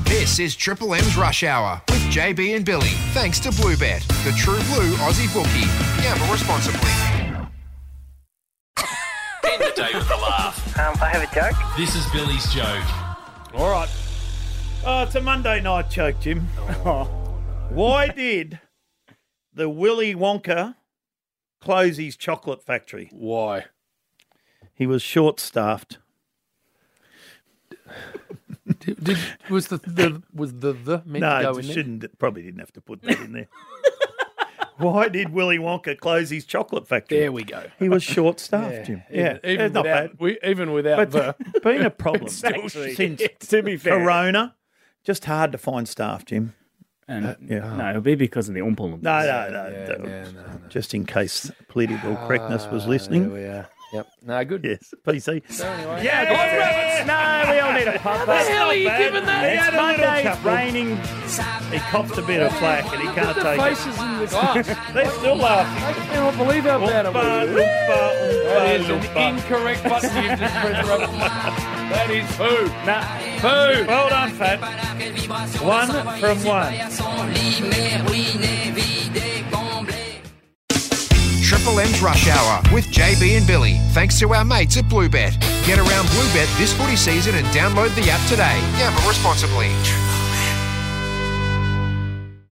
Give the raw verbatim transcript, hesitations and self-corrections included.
This is Triple M's Rush Hour with J B and Billy. Thanks to Bluebet, the true blue Aussie bookie. Gamble responsibly. End the day with a laugh. Um, I have a joke. This is Billy's joke. All right. Oh, it's a Monday night joke, Jim. Oh. Why did the Willy Wonka close his chocolate factory? Why? He was short-staffed. Did, did, was the, the was the the meant to No, go it in there? shouldn't. Probably didn't have to put that in there. Why did Willy Wonka close his chocolate factory? There we go. He was short-staffed, Jim. Yeah, even, even it's not without, bad. We, even without But the been a problem It's still since shit. To be fair. Corona. Just hard to find staff, Jim. And, yeah. No, it'll be because of the Oompa Loompas. No, no, no. yeah, no. no, no, no. Just in case political correctness was Ah, listening. There we are. Yep. No, good. Yes, P C. So anyway, Yeah, no, we all need a pump. How the hell are you giving that? He had It's a little Monday, it's chuckle. raining. He copped a bit of flack and he can't the take it. faces in the glass. They're still laughing. I cannot believe how bad it Oompa, was. oompa, oompa, That is an oompa. incorrect button you've just pressed, Robert. That is poo. Nah, Poo. Well done, Fat. One from one. Triple M's Rush Hour with J B and Billy. Thanks to our mates at Bluebet. Get around Bluebet this footy season and download the app today. Gamble responsibly.